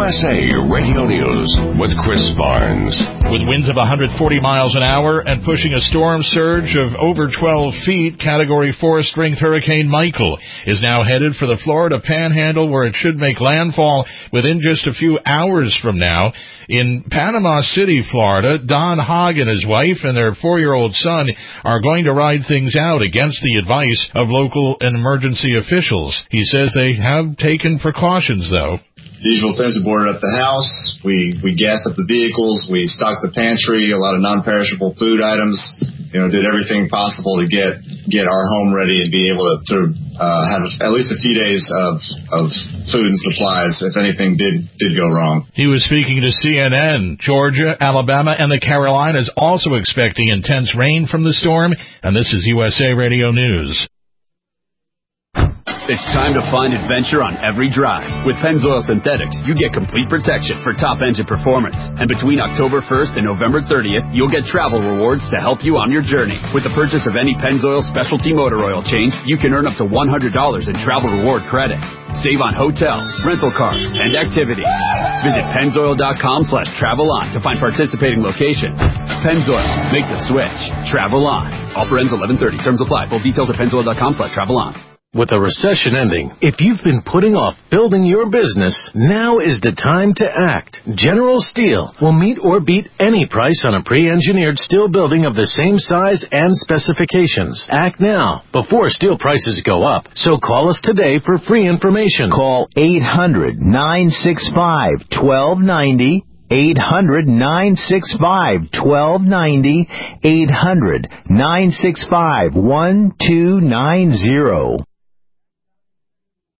USA Radio News with Chris Barnes. With winds of 140 miles an hour and pushing a storm surge of over 12 feet, Category 4 strength Hurricane Michael is now headed for the Florida Panhandle, where it should make landfall within just a few hours from now. In Panama City, Florida, Don Hogg and his wife and their 4-year-old son are going to ride things out against the advice of local and emergency officials. He says they have taken precautions, though. The usual things: we boarded up the house, we gassed up the vehicles, we stocked the pantry, a lot of non-perishable food items, did everything possible to get our home ready and be able to have at least a few days of food and supplies if anything did go wrong. He was speaking to CNN. Georgia, Alabama, and the Carolinas also expecting intense rain from the storm, and this is USA Radio News. It's time to find adventure on every drive. With Pennzoil Synthetics, you get complete protection for top engine performance. And between October 1st and November 30th, you'll get travel rewards to help you on your journey. With the purchase of any Pennzoil specialty motor oil change, you can earn up to $100 in travel reward credit. Save on hotels, rental cars, and activities. Visit Pennzoil.com/travel-on to find participating locations. Pennzoil, make the switch. Travel on. Offer ends 11/30. Terms apply. Full details at Pennzoil.com/travel-on. With a recession ending, if you've been putting off building your business, now is the time to act. General Steel will meet or beat any price on a pre-engineered steel building of the same size and specifications. Act now, before steel prices go up. So call us today for free information. Call 800-965-1290. 800-965-1290. 800-965-1290.